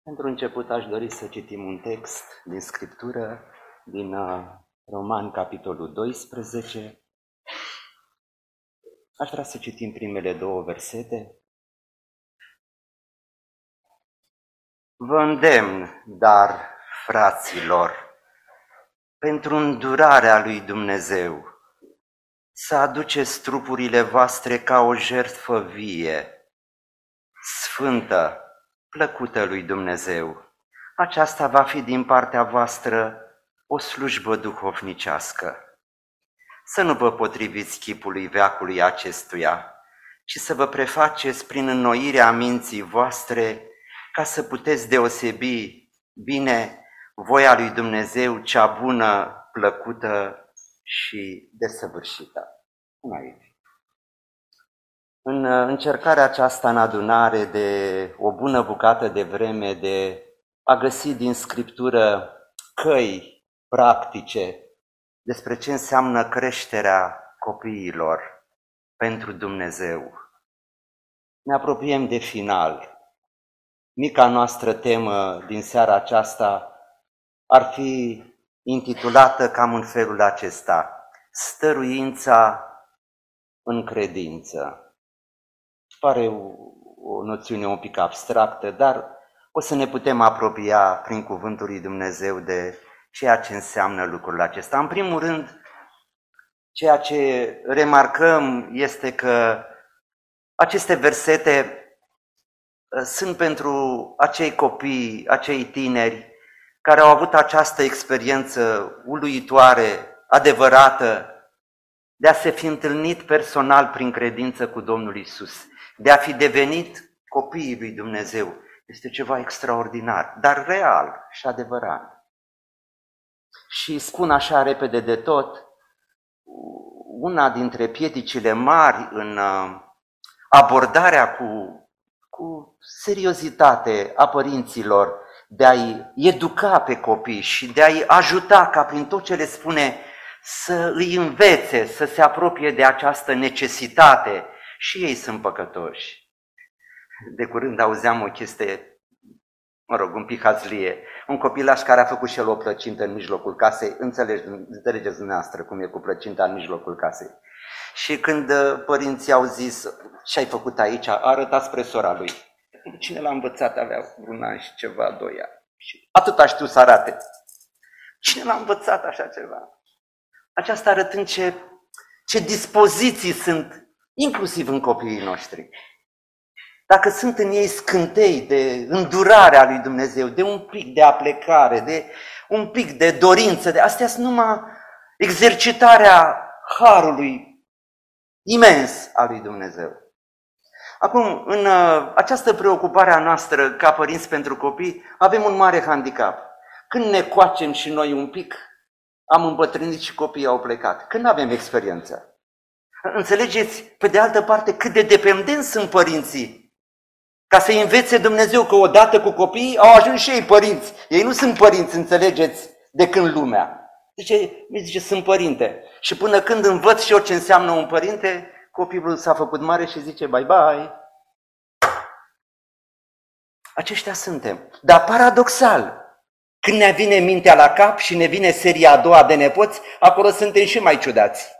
Pentru început aș dori să citim un text din Scriptură, din Romani, capitolul 12. Aș vrea să citim primele două versete. Vă îndemn, dar, fraților, pentru îndurarea lui Dumnezeu, să aduceți trupurile voastre ca o jertfă vie, sfântă, plăcută lui Dumnezeu. Aceasta va fi din partea voastră o slujbă duhovnicească. Să nu vă potriviți chipului veacului acestuia, ci să vă prefaceți prin înnoirea minții voastre, ca să puteți deosebi bine voia lui Dumnezeu, cea bună, plăcută și desăvârșită. Aici. În încercarea aceasta în adunare de o bună bucată de vreme de a găsi din Scriptură căi practice despre ce înseamnă creșterea copiilor pentru Dumnezeu, ne apropiem de final. Mica noastră temă din seara aceasta ar fi intitulată cam în felul acesta: stăruința în credință. Pare o noțiune un pic abstractă, dar o să ne putem apropia prin cuvântul lui Dumnezeu de ceea ce înseamnă lucrul acesta. În primul rând, ceea ce remarcăm este că aceste versete sunt pentru acei copii, acei tineri care au avut această experiență uluitoare, adevărată, de a se fi întâlnit personal prin credință cu Domnul Iisus, de a fi devenit copiii lui Dumnezeu. Este ceva extraordinar, dar real și adevărat. Și spun așa repede de tot, una dintre piedicile mari în abordarea cu seriozitate a părinților de a-i educa pe copii și de a-i ajuta ca prin tot ce le spune să îi învețe, să se apropie de această necesitate. Și ei sunt păcătoși. De curând auzeam o chestie, un pic hazlie. Un copilaș care a făcut și el o plăcintă în mijlocul casei, înțelegeți dumneavoastră cum e cu plăcinta în mijlocul casei. Și când părinții au zis, ce ai făcut aici, a arătat spre sora lui. Cine l-a învățat, avea un an și ceva, 2 ani. Și atât a știut să arate. Cine l-a învățat așa ceva? Aceasta arătând ce dispoziții sunt, inclusiv în copiii noștri. Dacă sunt în ei scântei de îndurarea lui Dumnezeu, de un pic de aplecare, de un pic de dorință, astea sunt numai exercitarea harului imens al lui Dumnezeu. Acum, în această preocupare a noastră ca părinți pentru copii, avem un mare handicap. Când ne coacem și noi un pic, am îmbătrânit și copiii au plecat. Când avem experiență. Înțelegeți, pe de altă parte, cât de dependenți sunt părinții. Ca să învețe Dumnezeu că odată cu copiii au ajuns și ei părinți. Ei nu sunt părinți, înțelegeți, de când lumea. Zice, sunt părinte. Și până când învăț și eu ce înseamnă un părinte, copilul s-a făcut mare și zice, bye-bye. Aceștia suntem. Dar paradoxal, când ne vine mintea la cap și ne vine seria a doua de nepoți, acolo suntem și mai ciudați.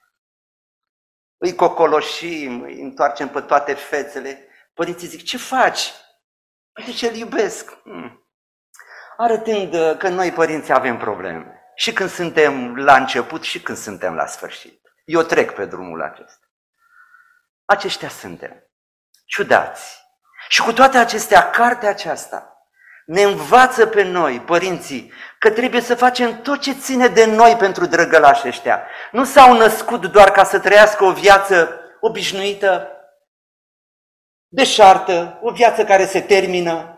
Îi cocoloșim, îi întoarcem pe toate fețele. Părinții zic, ce faci? Uite ce-l iubesc. Arătând că noi părinții avem probleme. Și când suntem la început și când suntem la sfârșit. Eu trec pe drumul acesta. Aceștia suntem. Ciudați. Și cu toate acestea, cartea aceasta ne învață pe noi, părinții, că trebuie să facem tot ce ține de noi pentru drăgălașii ăștia. Nu s-au născut doar ca să trăiască o viață obișnuită, deșartă, o viață care se termină.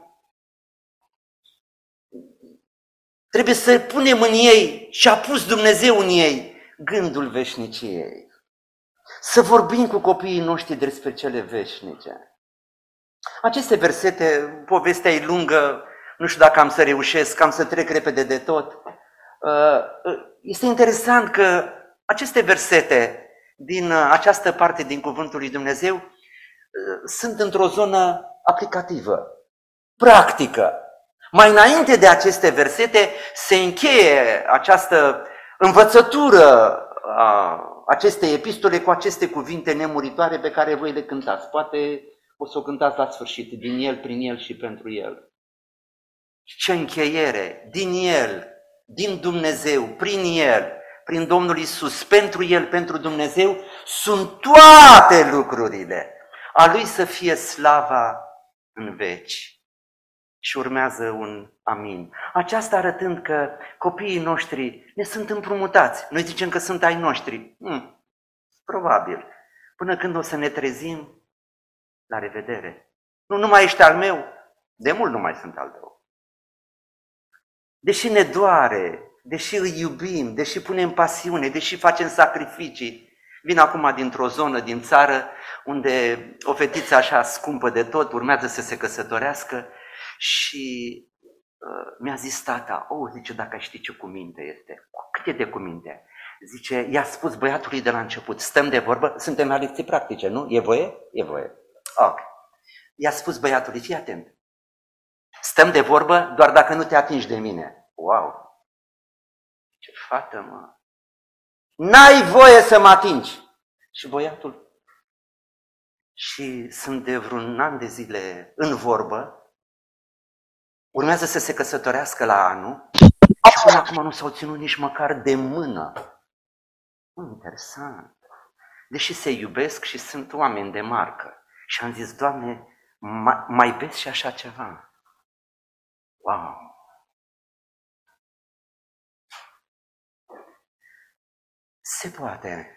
Trebuie să punem în ei, și a pus Dumnezeu în ei, gândul veșniciei. Să vorbim cu copiii noștri despre cele veșnice. Aceste versete, povestea e lungă, nu știu dacă am să reușesc, am să trec repede de tot. Este interesant că aceste versete din această parte din Cuvântul lui Dumnezeu sunt într-o zonă aplicativă, practică. Mai înainte de aceste versete se încheie această învățătură a acestei epistole cu aceste cuvinte nemuritoare pe care voi le cântați. Poate o să o cântați la sfârșit, din El, prin El și pentru El. Ce încheiere! Din El, din Dumnezeu, prin El, prin Domnul Iisus, pentru El, pentru Dumnezeu, sunt toate lucrurile. A Lui să fie slava în veci. Și urmează un amin. Aceasta arătând că copiii noștri ne sunt împrumutați. Noi zicem că sunt ai noștri. Probabil. Până când o să ne trezim, la revedere. Nu mai ești al meu, de mult nu mai sunt al tău. Deși ne doare, deși îi iubim, deși punem pasiune, deși facem sacrificii, vin acum dintr-o zonă din țară unde o fetiță așa scumpă de tot urmează să se căsătorească și mi-a zis tata, zice, dacă ai ști ce cuminte este. Cât e de cuminte? Zice, i-a spus băiatului de la început, stăm de vorbă, suntem la lecții practice, nu? E voie? E voie. Ok. I-a spus băiatului, fii atent, stăm de vorbă doar dacă nu te atingi de mine. Wow! Ce fată, mă! N-ai voie să mă atingi! Și băiatul, și sunt de vreun an de zile în vorbă, urmează să se căsătorească la anul și până acum nu s-au ținut nici măcar de mână. Interesant. Deși se iubesc și sunt oameni de marcă. Și am zis, Doamne, mai vezi și așa ceva? Wow! Se poate.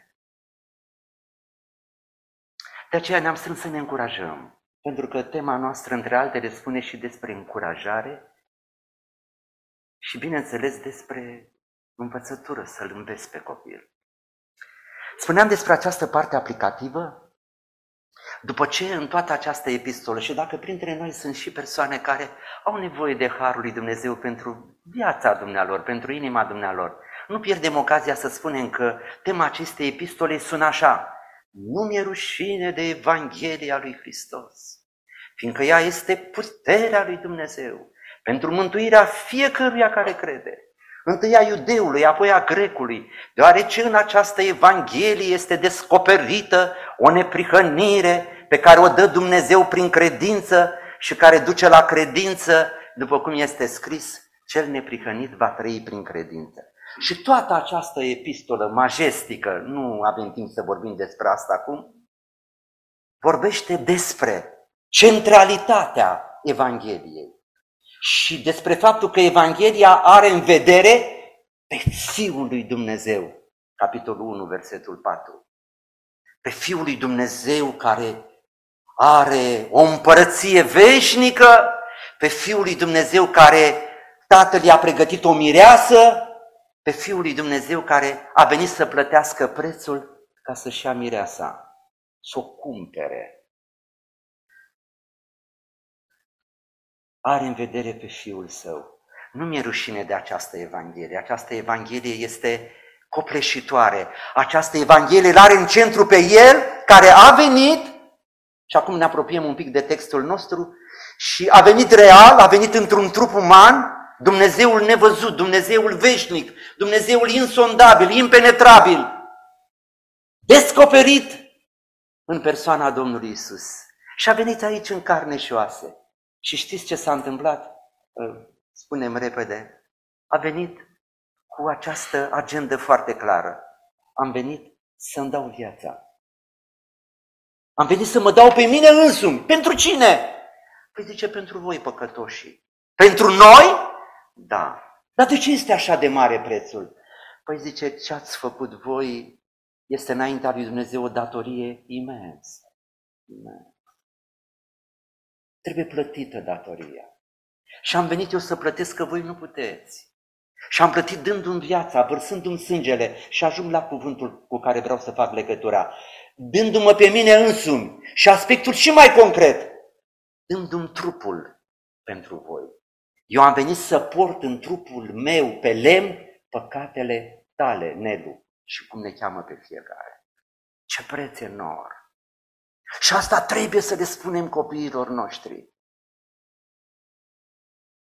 De aceea ne-am strâns să ne încurajăm. Pentru că tema noastră, între altele, spune și despre încurajare și, bineînțeles, despre învățătură, să-l înveți pe copil. Spuneam despre această parte aplicativă. După ce în toată această epistolă, și dacă printre noi sunt și persoane care au nevoie de Harul lui Dumnezeu pentru viața dumnealor, pentru inima dumnealor, nu pierdem ocazia să spunem că tema acestei epistole sună așa: nu mi-e rușine de Evanghelia lui Hristos, fiindcă ea este puterea lui Dumnezeu pentru mântuirea fiecăruia care crede, întâi a iudeului, apoi a grecului, deoarece în această Evanghelie este descoperită o neprihănire pe care o dă Dumnezeu prin credință și care duce la credință, după cum este scris, cel neprihănit va trăi prin credință. Și toată această epistolă majestică, nu avem timp să vorbim despre asta acum, vorbește despre centralitatea Evangheliei și despre faptul că Evanghelia are în vedere pe Fiul lui Dumnezeu, capitolul 1, versetul 4. Pe Fiul lui Dumnezeu care are o împărăție veșnică, pe Fiul lui Dumnezeu care Tatăl i-a pregătit o mireasă, pe Fiul lui Dumnezeu care a venit să plătească prețul ca să-și ia mireasa, să o cumpere. Are în vedere pe Fiul Său. Nu mi-e rușine de această Evanghelie. Această Evanghelie este copleșitoare. Această Evanghelie îl are în centru pe El care a venit, și acum ne apropiem un pic de textul nostru, și a venit real, a venit într-un trup uman, Dumnezeul nevăzut, Dumnezeul veșnic, Dumnezeul insondabil, impenetrabil, descoperit în persoana Domnului Iisus. Și a venit aici în carne și oase. Și știți ce s-a întâmplat? Spunem repede. A venit cu această agendă foarte clară. Am venit să-mi dau viața. Am venit să mă dau pe mine însumi. Pentru cine? Păi zice, pentru voi, păcătoșii. Pentru noi? Da. Dar de ce este așa de mare prețul? Păi zice, ce ați făcut voi este înaintea lui Dumnezeu o datorie imensă. Trebuie plătită datoria. Și am venit eu să plătesc, că voi nu puteți. Și am plătit dându-mi viața, vărsându-mi sângele, și ajung la cuvântul cu care vreau să fac legătura. Dându-mă pe mine însumi și aspectul și mai concret, dându-mi trupul pentru voi. Eu am venit să port în trupul meu pe lemn păcatele tale, Nelu, și cum ne cheamă pe fiecare. Ce preț enorm! Și asta trebuie să le spunem copiilor noștri.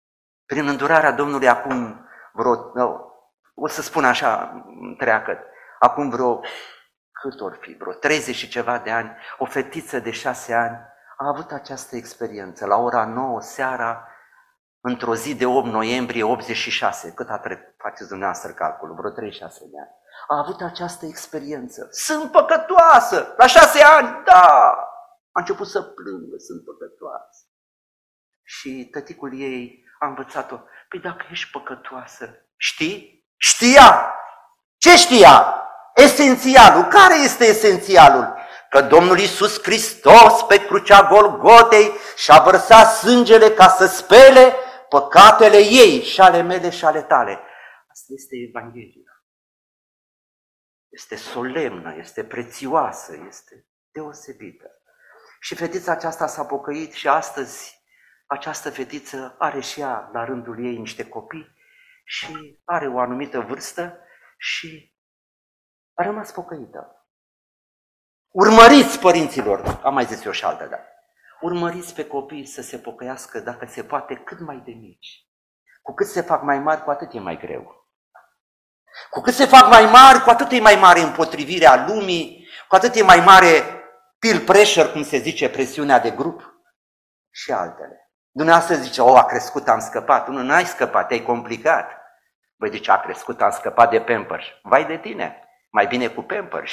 Prin îndurarea Domnului acum o să spun așa, întreagă, acum cât or fi, 30 și ceva de ani, o fetiță de 6 ani a avut această experiență la ora 9 seara, într-o zi de 8 noiembrie 86, cât faceți dumneavoastră calculul, vreo 36 de ani. A avut această experiență. Sunt păcătoasă! La 6 ani, da! A început să plângă, sunt păcătoasă. Și tăticul ei a învățat-o, păi dacă ești păcătoasă, știi? Știa! Ce știa? Esențialul. Care este esențialul? Că Domnul Iisus Hristos pe crucea Golgotei și-a vărsat sângele ca să spele păcatele ei și ale mele și ale tale. Asta este Evanghelia. Este solemnă, este prețioasă, este deosebită. Și fetița aceasta s-a pocăit și astăzi această fetiță are și ea la rândul ei niște copii și are o anumită vârstă și a rămas pocăită. Urmăriți, părinților, am mai zis eu și altă dată, urmăriți pe copii să se pocăiască dacă se poate cât mai de mici. Cu cât se fac mai mari, cu atât e mai greu. Cu cât se fac mai mari, cu atât e mai mare împotrivirea lumii, cu atât e mai mare peer pressure, cum se zice, presiunea de grup și altele. Dumneavoastră zice, a crescut, am scăpat. Nu, n-ai scăpat, te-ai complicat. Băi, zice, a crescut, am scăpat de Pampers. Vai de tine, mai bine cu Pampers.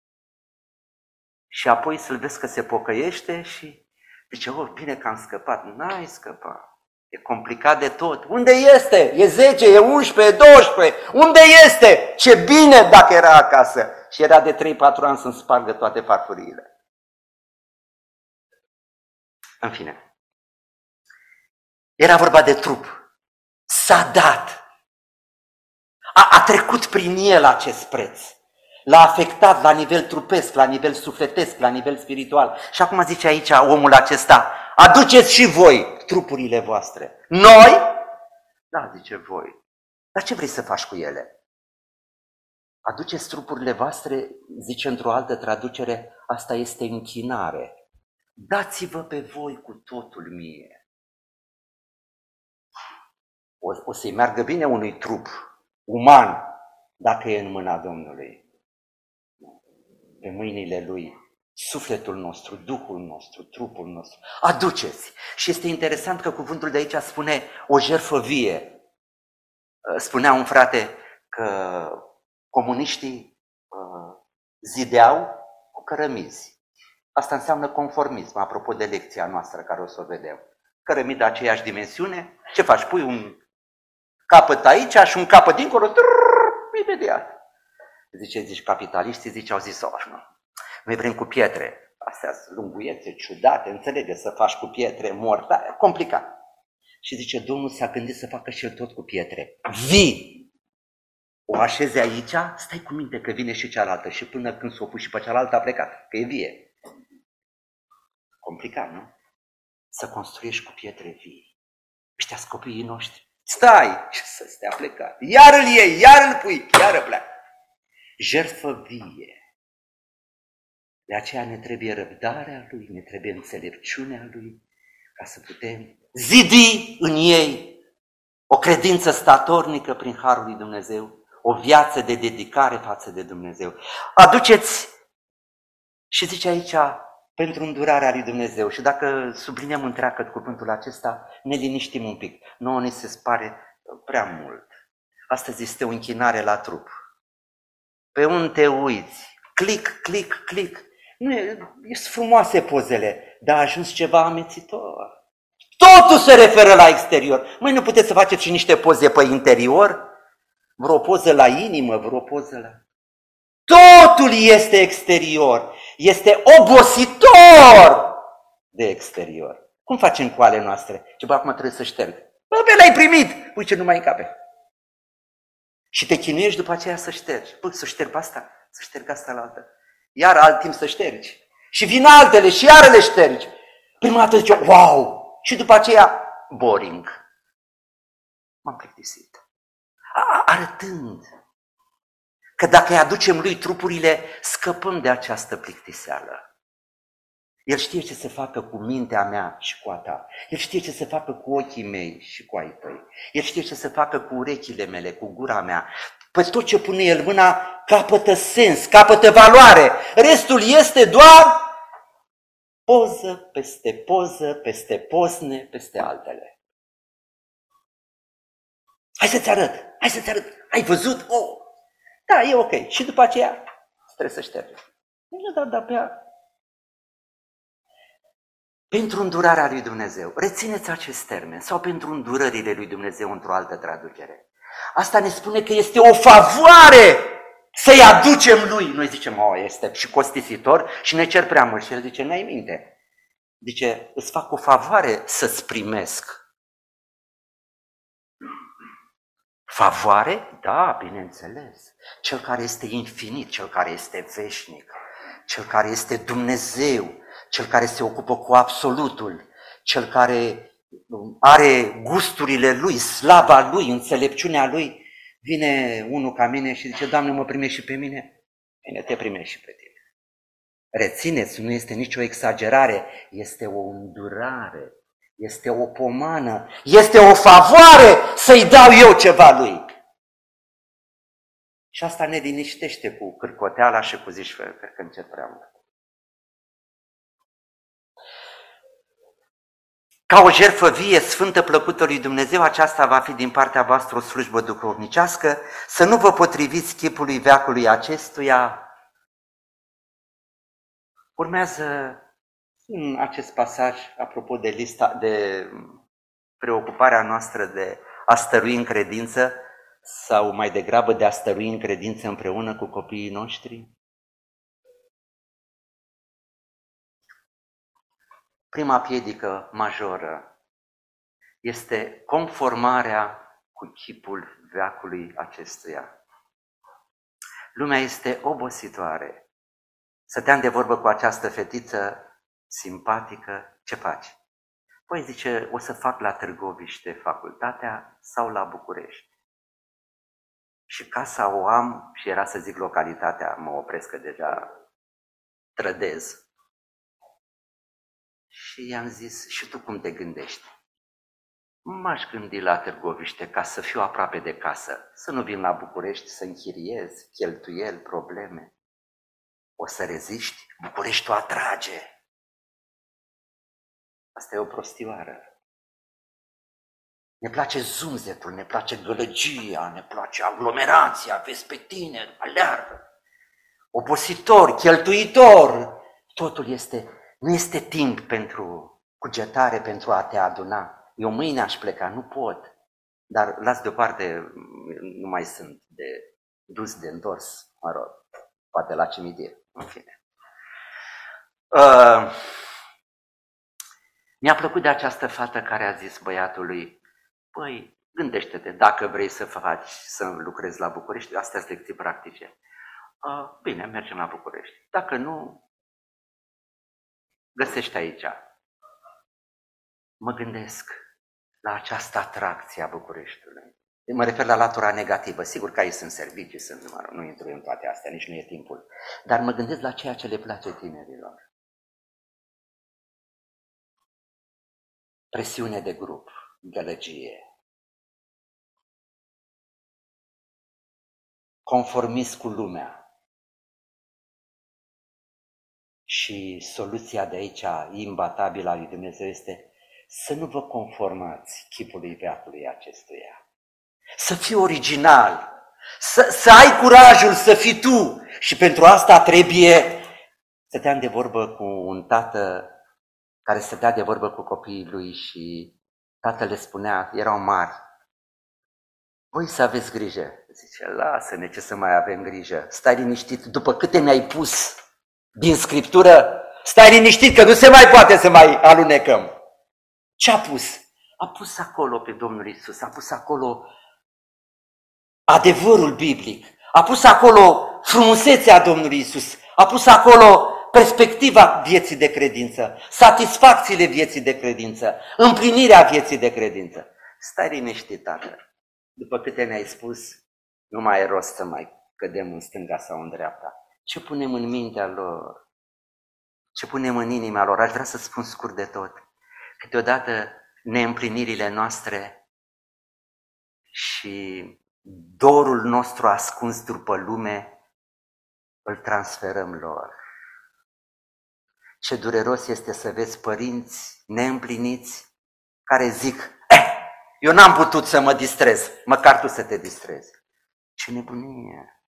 Și apoi să-l vezi că se pocăiește și zice, bine că am scăpat. N-ai scăpat. E complicat de tot. Unde este? E 10, e 11, e 12. Unde este? Ce bine dacă era acasă. Și era de 3-4 ani să-mi spargă toate farfuriile. În fine. Era vorba de trup. S-a dat. A trecut prin el acest preț. L-a afectat la nivel trupesc, la nivel sufletesc, la nivel spiritual. Și acum zice aici omul acesta, aduceți și voi trupurile voastre. Noi? Da, zice voi. Dar ce vrei să faci cu ele? Aduceți trupurile voastre, zice într-o altă traducere, asta este închinare. Dați-vă pe voi cu totul mie. O să-i meargă bine unui trup uman dacă e în mâna Domnului. Pe mâinile Lui, sufletul nostru, Duhul nostru, trupul nostru. Aduceți! Și este interesant că cuvântul de aici spune o jertfă vie. Spunea un frate că comuniștii zideau cu cărămizi. Asta înseamnă conformism, apropo de lecția noastră care o să o vedem. Cărămid de aceeași dimensiune, ce faci? Pui un capăt aici și un capăt dincolo, imediat. Zici, capitaliștii zice, au zis, nu, noi vrem cu pietre. Astea sunt lunguiețe, ciudate, înțelege, să faci cu pietre mortare, complicat. Și zice, Domnul s-a gândit să facă și el tot cu pietre. Vii! O așeze aici, stai cu minte că vine și cealaltă și până când s-o pui și pe cealaltă a plecat, că e vie. Complicat, nu? Să construiești cu pietre vii. Ăștia-s copiii noștri. Stai! Și să stea plecat. Iar îl iei, iar îl pui, iar îl pleacă. Jertfă vie. De aceea ne trebuie răbdarea Lui, ne trebuie înțelepciunea Lui, ca să putem zidi în ei o credință statornică prin harul lui Dumnezeu, o viață de dedicare față de Dumnezeu. Aduceți, și zice aici, pentru îndurarea lui Dumnezeu. Și dacă subliniem întreagă cuvântul acesta, ne liniștim un pic. Nouă ne se pare prea mult. Astăzi este o închinare la trup. Pe unde te uiți? Click, click, click. Nu sunt frumoase pozele, dar a ajuns ceva amețitor. Totul se referă la exterior. Măi, nu puteți să faceți și niște poze pe interior? Vreo poză la inimă, vreo poză la... Totul este exterior. Este obositor de exterior. Cum facem cu ale noastre? Ce bă, acum trebuie să șterg. Bă, l-ai primit! Uite, nu mai încape. Și te chinuiești după aceea să ștergi. Bă, să șterg asta, să șterg asta la altă. Iar alt timp să ștergi. Și vin altele și iar le ștergi. Prima dată zice, wow! Și după aceea, boring. M-am plictisit. Arătând că dacă îi aducem lui trupurile, scăpăm de această plictiseală. El știe ce să facă cu mintea mea și cu a ta. El știe ce să facă cu ochii mei și cu ai tăi. El știe ce să facă cu urechile mele, cu gura mea. Păi tot ce pune El mâna capătă sens, capătă valoare. Restul este doar poză peste pozne, peste altele. Hai să-ți arăt. Ai văzut? Oh, da, e ok. Și după aceea trebuie să ștergi. Nu, dar pe ea. Pentru îndurarea lui Dumnezeu. Rețineți acest termen. Sau pentru îndurările lui Dumnezeu într-o altă traducere. Asta ne spune că este o favoare să-i aducem lui. Noi zicem, este și costisitor și ne cer prea mult. Și el zice, n-ai minte. Zice, îți fac o favoare să-ți primesc. Favoare? Da, bineînțeles. Cel care este infinit, cel care este veșnic, cel care este Dumnezeu, cel care se ocupă cu absolutul, cel care are gusturile lui, slava lui, înțelepciunea lui, vine unul ca mine și zice, Doamne, mă primești și pe mine? Bine, te primești și pe tine. Rețineți, nu este nicio exagerare, este o îndurare, este o pomană, este o favoare să-i dau eu ceva lui. Și asta ne liniștește cu cârcoteala și cu zici, cred că încet prea mult. Ca o jertfă vie, sfântă, plăcută lui Dumnezeu, aceasta va fi din partea voastră o slujbă duhovnicească, să nu vă potriviți chipului veacului acestuia. Urmează în acest pasaj, apropo de lista, de preocuparea noastră de a stărui în credință, sau mai degrabă de a stărui în credință împreună cu copiii noștri. Prima piedică majoră este conformarea cu chipul veacului acestuia. Lumea este obositoare. Stăteam de vorbă cu această fetiță simpatică, ce faci? Păi zice, o să fac la Târgoviște facultatea sau la București. Și casa o am, și era să zic localitatea, mă opresc că deja trădez. Și i-am zis, și tu cum te gândești? M-aș gândi la Târgoviște ca să fiu aproape de casă, să nu vin la București să închiriez, cheltuieli, probleme. O să reziști? Bucureștiul atrage. Asta e o prostioară. Ne place zumzetul, ne place gălăgia, ne place aglomerația, vezi pe tine, aleargă. Obositor, cheltuitor, totul nu este timp pentru cugetare, pentru a te aduna. Eu mâine aș pleca, nu pot, dar las deoparte, nu mai sunt de dus, de întors, mă rog, poate la cimitir, în fine. Mi-a plăcut de această fată care a zis băiatului, păi, gândește-te, dacă vrei să lucrezi la București, astea sunt lecții practice. Bine, mergem la București. Dacă nu, găsești aici. Mă gândesc la această atracție a Bucureștiului. Mă refer la latura negativă. Sigur că aici sunt servicii, nu intru în toate astea, nici nu e timpul. Dar mă gândesc la ceea ce le place tinerilor. Presiune de grup, gălăgie. Conformism cu lumea. Și soluția de aici, imbatabilă a lui Dumnezeu, este să nu vă conformați chipului veacului acestuia. Să fii original, să ai curajul să fii tu. Și pentru asta trebuie. Stăteam de vorbă cu un tată care stătea de vorbă cu copiii lui și tatăl le spunea, erau mari, voi să aveți grijă. Zice, lasă-ne, ce să mai avem grijă, stai liniștit, după câte mi-ai pus din Scriptură, stai liniștit că nu se mai poate să mai alunecăm. Ce a pus? A pus acolo pe Domnul Iisus, a pus acolo adevărul biblic, a pus acolo frumusețea Domnului Iisus, a pus acolo perspectiva vieții de credință, satisfacțiile vieții de credință, împlinirea vieții de credință. Stai liniștit, tată. După câte ne-ai spus, nu mai e rost să mai cădem în stânga sau în dreapta. Ce punem în mintea lor? ce punem în inima lor. Aș vrea să spun scurt de tot. Câteodată neîmplinirile noastre și dorul nostru ascuns după lume îl transferăm lor. Ce dureros este să vezi părinți neîmpliniți care zic: eu n-am putut să mă distrez, măcar tu să te distrezi. Ce nebunie!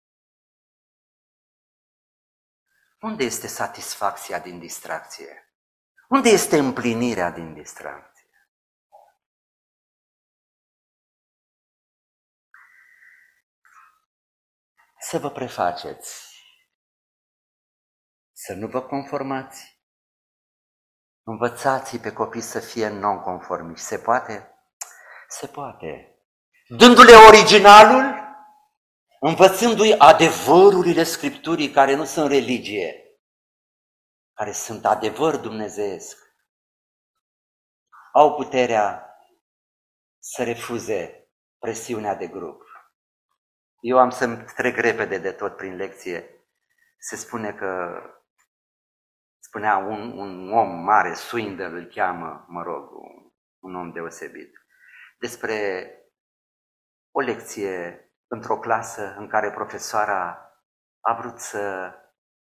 Unde este satisfacția din distracție? Unde este împlinirea din distracție? Să vă prefaceți, să nu vă conformați. Învățați pe copii să fie non-conformiști. Se poate? Se poate. Dându-le originalul, învățându-i adevărurile Scripturii care nu sunt religie, care sunt adevăr dumnezeiesc. Au puterea să refuze presiunea de grup. Eu am să-mi trec repede de tot prin lecție. Se spune că, spunea un om mare, Swindle îl cheamă, un om deosebit, despre o lecție într-o clasă în care profesoara a vrut să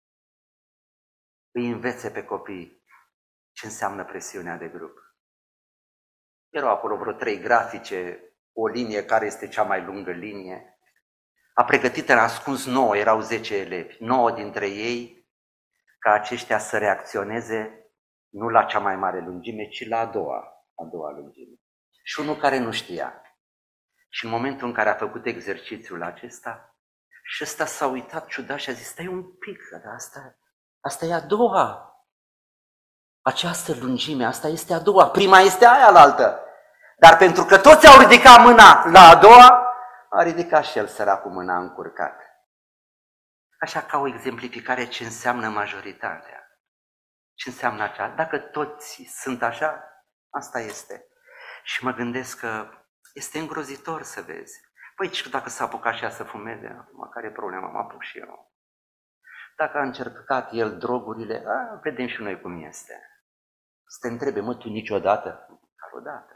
îi învețe pe copii ce înseamnă presiunea de grup. Erau acolo vreo 3 grafice, o linie care este cea mai lungă linie. A pregătit în ascuns 9, erau 10 elevi, 9 dintre ei ca aceștia să reacționeze nu la cea mai mare lungime, ci la a doua lungime. Și unul care nu știa. Și în momentul în care a făcut exercițiul acesta, și ăsta s-a uitat ciudat și a zis: stai un pic, asta e a doua. Această lungime, asta este a doua, prima este aia alaltă. Dar pentru că toți au ridicat mâna la a doua, a ridicat și el săracul mâna încurcat. Așa, ca o exemplificare ce înseamnă majoritatea. Ce înseamnă aceea? Dacă toți sunt așa, asta este. Și mă gândesc că este îngrozitor să vezi. Păi, dacă s-a apucat și ea să fumeze, acum care e problema? Mă apuc și eu. Dacă a încercat el drogurile, vedem și noi cum este. Să te întrebe: mă, tu niciodată? Dar odată.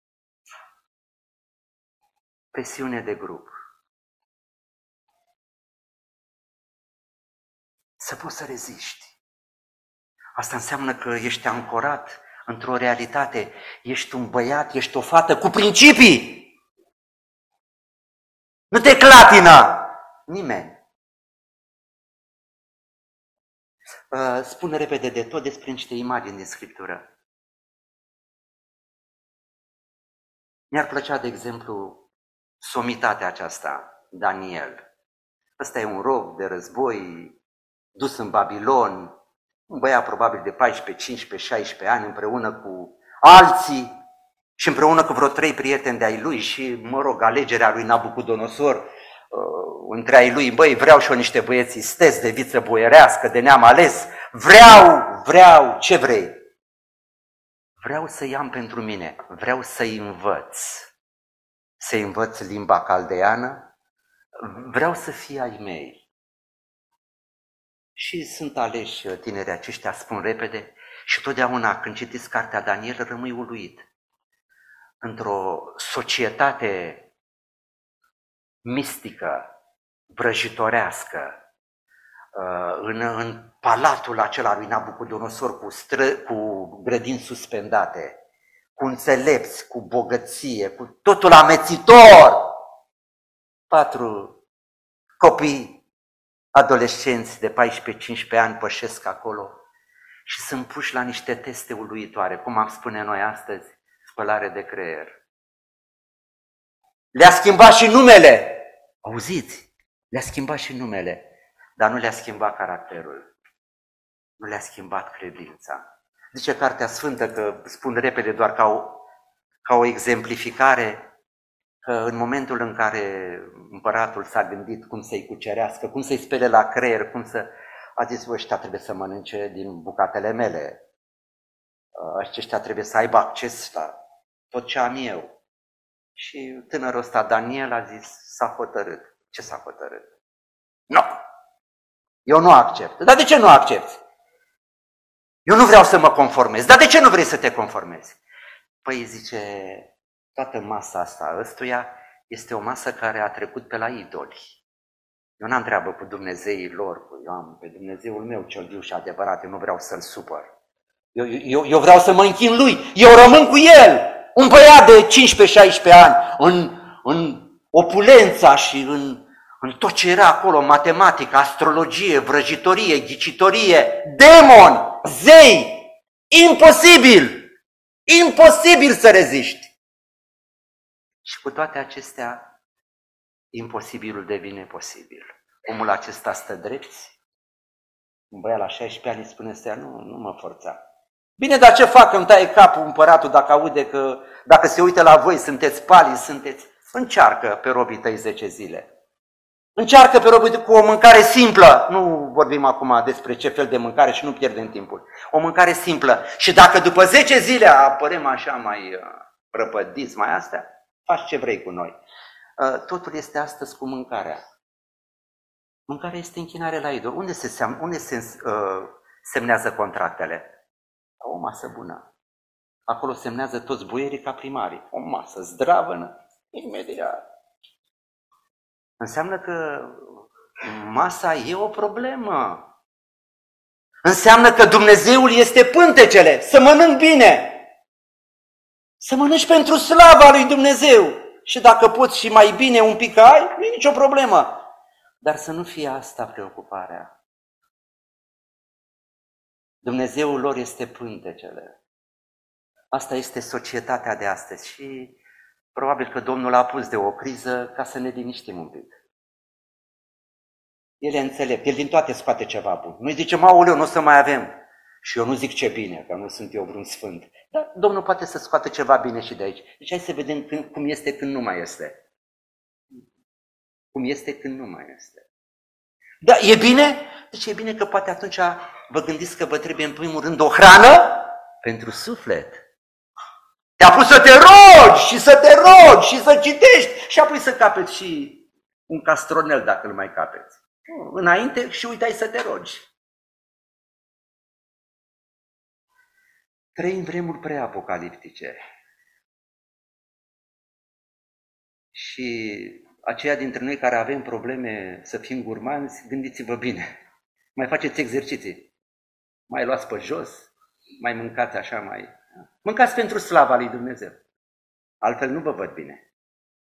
Presiune de grup. Să poți să reziști. Asta înseamnă că ești ancorat într-o realitate. Ești un băiat, ești o fată cu principii. Nu te clatină nimeni. Spune repede de tot despre niște imagini din Scriptură. Mi-ar plăcea, de exemplu, somitatea aceasta, Daniel. Ăsta e un rob de război dus în Babilon, un băiat probabil de 14, 15, 16 ani, împreună cu alții și împreună cu vreo 3 prieteni de-ai lui și, alegerea lui Nabucodonosor, între ai lui: băi, vreau și eu niște băieți isteți de viță boierească, de neam ales, vreau, ce vrei? Vreau să-i am pentru mine, vreau să-i învăț limba caldeană, vreau să fie ai mei. Și sunt aleși tinerii aceștia, spun repede, și totdeauna când citiți cartea Daniel rămâi uluit. Într-o societate mistică, vrăjitorească, în palatul acela lui Nabucodonosor cu grădini suspendate, cu înțelepți, cu bogăție, cu totul amețitor. 4 copii adolescenți de 14-15 ani pășesc acolo și sunt puși la niște teste uluitoare, cum am spune noi astăzi, spălare de creier. Le-a schimbat și numele. Auziți? Le-a schimbat și numele, dar nu le-a schimbat caracterul. Nu le-a schimbat credința. Zice Cartea Sfântă, că spun repede doar ca o exemplificare, că în momentul în care împăratul s-a gândit cum să-i cucerească, cum să-i spele la creier, a zis: ăștia trebuie să mănânce din bucatele mele. Ăștia trebuie să aibă acces la tot ce am eu. Și tânărul ăsta, Daniel, a zis: s-a hotărât. Ce s-a hotărât? Nu! Eu nu accept. Dar de ce nu accepti? Eu nu vreau să mă conformez. Dar de ce nu vrei să te conformezi? Păi zice, toată masa asta ăstuia este o masă care a trecut pe la idoli. Eu n-am treabă cu Dumnezeii lor, eu am pe Dumnezeul meu cel viu și adevărat, eu nu vreau să-L supăr. Eu vreau să mă închin Lui, eu rămân cu El. Un băiat de 15-16 ani, în opulența și în tot ce era acolo, matematică, astrologie, vrăjitorie, ghicitorie, demoni, zei, imposibil să reziști. Și cu toate acestea, imposibilul devine posibil. Omul acesta stă drept, un băiat la 16 ani îi spune să nu mă forța. Bine, dar ce fac? Îmi taie capul împăratul dacă aude că, dacă se uită la voi, sunteți pali, încearcă pe robii tăi 10 zile. Încearcă pe robii cu o mâncare simplă. Nu vorbim acum despre ce fel de mâncare și nu pierdem timpul. O mâncare simplă. Și dacă după 10 zile apărem așa mai prăpădiți, mai astea, faci ce vrei cu noi. Totul este astăzi cu mâncarea. Mâncarea este închinare la idol. Unde se semnează contractele? O masă bună. Acolo semnează toți boierii ca primarii. O masă zdravănă, imediat. Înseamnă că masa e o problemă. Înseamnă că Dumnezeul este pântecele, să mănânc bine. Să mănânci pentru slava lui Dumnezeu. Și dacă poți și mai bine un pic ai, nu e nicio problemă. Dar să nu fie asta preocuparea. Dumnezeul lor este pântecele. Asta este societatea de astăzi și probabil că Domnul a pus de o criză ca să ne liniștim un pic. El e înțelept, el din toate scoate ceva bun. Noi zicem, aoleu, nu o să mai avem. Și eu nu zic ce bine, că nu sunt eu vreun sfânt. Dar Domnul poate să scoată ceva bine și de aici. Deci hai să vedem cum este când nu mai este. Cum este când nu mai este. Da, e bine? Deci e bine că poate atunci vă gândiți că vă trebuie în primul rând o hrană pentru suflet. Te-a pus să te rogi și să te rogi și să citești și apoi să capeți și un castronel dacă îl mai capeți. Înainte și uitai să te rogi. Trăim vremuri preapocaliptice. Și aceia dintre noi care avem probleme să fim gurmanzi, gândiți-vă bine. Mai faceți exerciții. Mai luați pe jos, mai mâncați așa, mai... Mâncați pentru slava lui Dumnezeu. Altfel nu vă văd bine.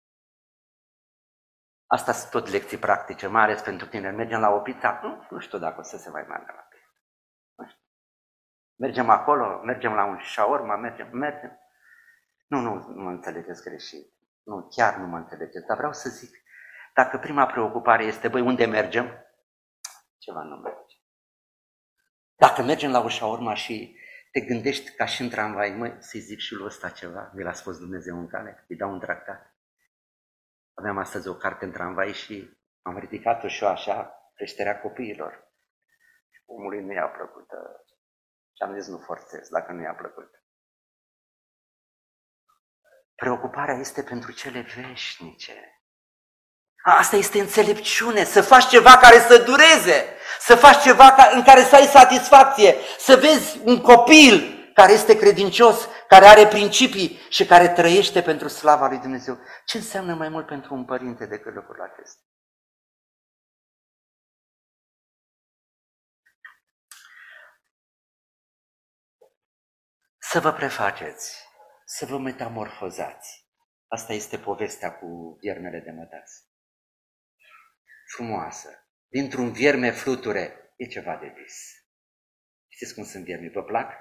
Asta sunt tot lecții practice, mai ales pentru tine. Mergem la o pizza? Nu știu dacă o să se mai meargă la pizza. Mergem acolo, mergem la un shawarma, mergem. Nu mă înțelegeți greșit. Nu, chiar nu mă înțelegeți. Dar vreau să zic, dacă prima preocupare este, băi, unde mergem? Ceva nu merge. Dacă mergem la o shawarma și te gândești ca și în tramvai, măi, să-i zic și lui ăsta ceva, mi l-a spus Dumnezeu în cale, îi dau un tractat. Aveam astăzi o carte în tramvai și am ridicat-o și eu așa, creșterea copiilor. Omului nu i-a plăcut. Și am zis, nu forțez, dacă nu i-a plăcut. Preocuparea este pentru cele veșnice. Asta este înțelepciune, să faci ceva care să dureze, să faci ceva în care să ai satisfacție, să vezi un copil care este credincios, care are principii și care trăiește pentru slava lui Dumnezeu. Ce înseamnă mai mult pentru un părinte decât lucrul acesta? Să vă prefaceți, să vă metamorfozați. Asta este povestea cu viermele de mătase. Frumoasă. Dintr-un vierme fluture e ceva de vis. Știți cum sunt viermi? Vă plac?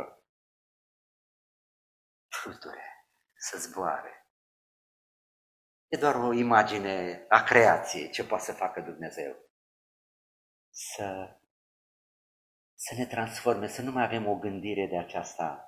Fluture. Să zboare. E doar o imagine a creației, ce poate să facă Dumnezeu. Să ne transforme, să nu mai avem o gândire de aceasta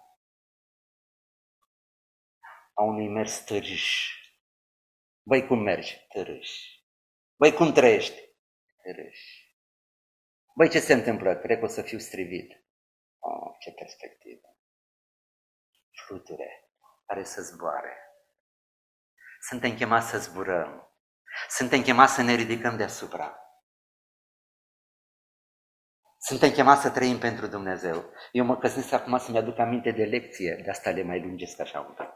a unui mers târâș. Băi, cum mergi? Târâș. Băi, cum trăiești? Târâș. Băi, ce se întâmplă? Cred că o să fiu strivit. Oh, ce perspectivă. Fluture care să zboare. Suntem chemați să zburăm. Suntem chemați să ne ridicăm deasupra. Suntem chemați să trăim pentru Dumnezeu. Eu mă căsnesc acum să-mi aduc aminte de lecție, de asta le mai lungesc așa un pic.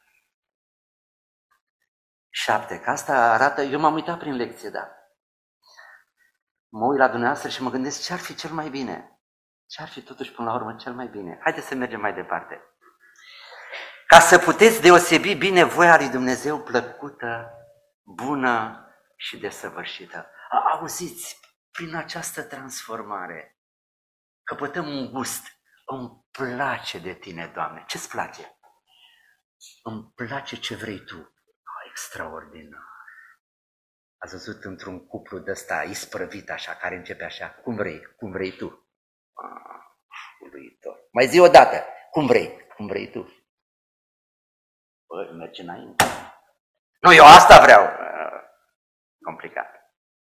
7, că asta arată, eu m-am uitat prin lecție, da. Mă uit la dumneavoastră și mă gândesc ce ar fi cel mai bine. Ce ar fi totuși până la urmă cel mai bine. Haideți să mergem mai departe. Ca să puteți deosebi bine voia lui Dumnezeu plăcută, bună și desăvârșită. Auziți, prin această transformare căpătăm un gust. Îmi place de tine, Doamne. Ce-ți place? Îmi place ce vrei Tu. Extraordinar. Ați văzut într-un cuplu de ăsta isprăvit așa, care începe așa, cum vrei Tu. Uluitor. Mai zi o dată, cum vrei Tu. Băi, merge înainte. Nu, eu asta vreau. Complicat.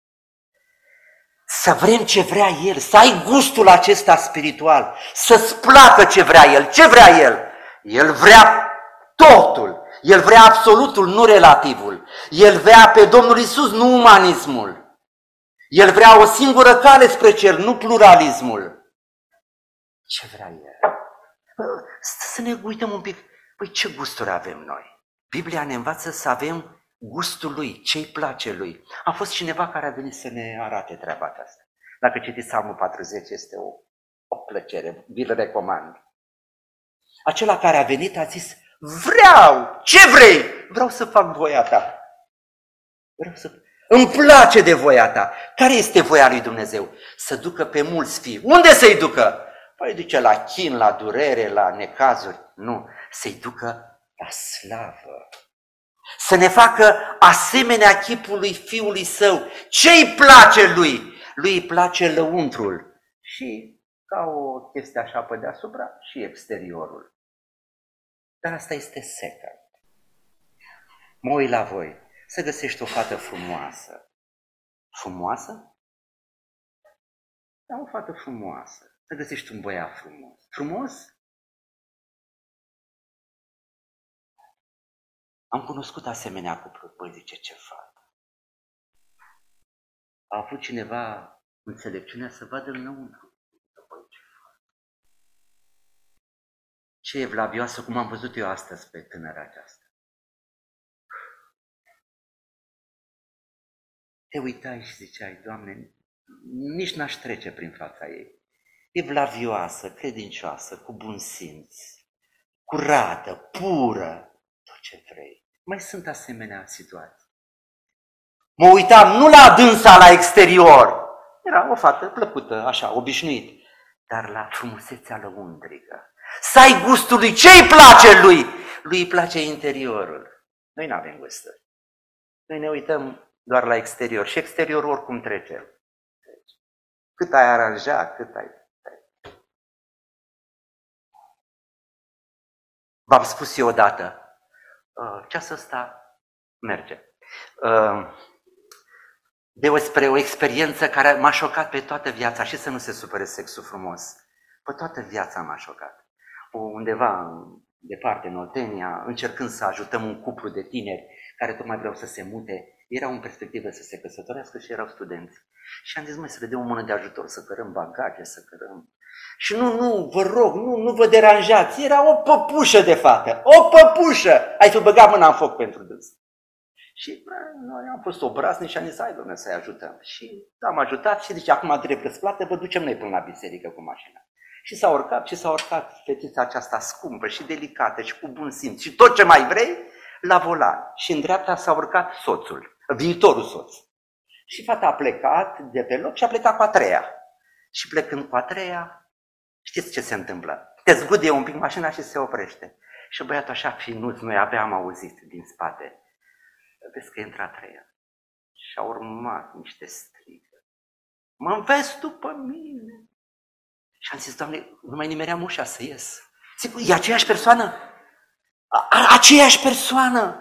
Să vrem ce vrea El, să ai gustul acesta spiritual, să-ți placă ce vrea El. Ce vrea El? El vrea totul. El vrea absolutul, nu relativul. El vrea pe Domnul Iisus, nu umanismul. El vrea o singură cale spre cer, nu pluralismul. Ce vrea El? Să ne uităm un pic. Păi ce gusturi avem noi? Biblia ne învață să avem gustul Lui, ce-i place Lui. A fost cineva care a venit să ne arate treaba asta. Dacă citiți Psalmul 40, este o plăcere, vi-l recomand. Acela care a venit a zis, vreau, ce vrei? Vreau să fac voia Ta. Îmi place de voia Ta. Care este voia lui Dumnezeu? Să ducă pe mulți fii. Unde să-i ducă? Păi duce la chin, la durere, la necazuri. Nu, să-i ducă la slavă. Să ne facă asemenea chipului Fiului Său. Ce-i place Lui? Lui îi place lăuntrul. Și ca o chestie așa pe deasupra și exteriorul. Dar asta este secă. Mă uit la voi. Să găsești o fată frumoasă. Frumoasă? Da, o fată frumoasă. Să găsești un băiat frumos. Frumos? Am cunoscut asemenea cupluri. Băi, zice, ce fată. A avut cineva înțelepciunea să vadă înăuntru. Băi, ce fată. Ce evlavioasă, cum am văzut eu astăzi pe tânăra aceasta. Te uitai și ziceai, Doamne, nici n-aș trece prin fața ei. Evlavioasă, credincioasă, cu bun simț, curată, pură, tot ce vrei. Mai sunt asemenea situații. Mă uitam nu la dânsa, la exterior. Era o fată plăcută, așa, obișnuit. Dar la frumusețea lăuntrică. Să ai gustul lui. Ce-i place lui? Lui îi place interiorul. Noi n-avem gusturi. Noi ne uităm doar la exterior. Și exteriorul oricum trece. Cât ai aranja, cât ai... V-am spus eu odată, ceasul ăsta merge. Despre o experiență care m-a șocat pe toată viața, și să nu se supere sexul frumos. Pe toată viața m-a șocat. Undeva departe, în Oltenia, încercând să ajutăm un cuplu de tineri care tocmai vreau să se mute, erau în perspectivă să se căsătorească și erau studenți. Și am zis, măi, să le dăm o mână de ajutor, să cărăm bagaje, să cărăm... Și nu, vă rog, nu vă deranjați, era o păpușă de fată, o păpușă! Ai tu băgat mâna în foc pentru dâns. Și noi am fost obraznici și am zis, hai, Doamne, să-i ajutăm. Și am ajutat și zice, acum drept răsplată, vă ducem noi până la biserică cu mașina. Și s-a urcat fetița aceasta scumpă și delicată și cu bun simț și tot ce mai vrei, la volan. Și în dreapta s-a urcat soțul, viitorul soț. Și fata a plecat de pe loc și a plecat cu a treia. Și plecând cu a treia, știți ce se întâmplă? Te zguduie un pic mașina și se oprește. Și băiatul așa finuț, noi abia am auzit din spate. Vezi că intră a treia. Și au urmat niște strigări. Mă înveți tu pe mine? Și am zis, Doamne, nu mai nimeream ușa să ies. Zic, e aceeași persoană? Aceeași persoană!